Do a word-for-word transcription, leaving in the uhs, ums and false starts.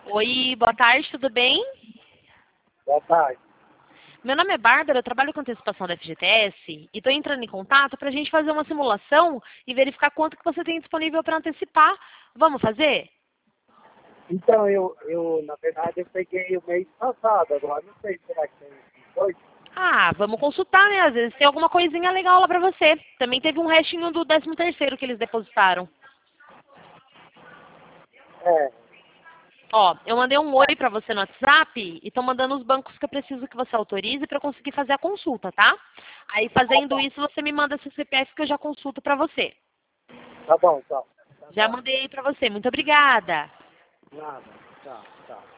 Oi, boa tarde, tudo bem? Boa tarde. Meu nome é Bárbara, eu trabalho com antecipação da F G T S e estou entrando em contato para a gente fazer uma simulação e verificar quanto que você tem disponível para antecipar. Vamos fazer? Então, eu, eu, na verdade, eu peguei o mês passado, agora não sei, será que tem dois? Ah, vamos consultar, né? Às vezes tem alguma coisinha legal lá para você. Também teve um restinho do décimo terceiro que eles depositaram. É, Ó, eu mandei um oi para você no WhatsApp e estou mandando os bancos que eu preciso que você autorize para eu conseguir fazer a consulta, tá? Aí fazendo isso, você me manda seu C P F que eu já consulto para você. tá bom, então. Tá Já bom. mandei aí para você. Muito obrigada. Nada, tá, tá.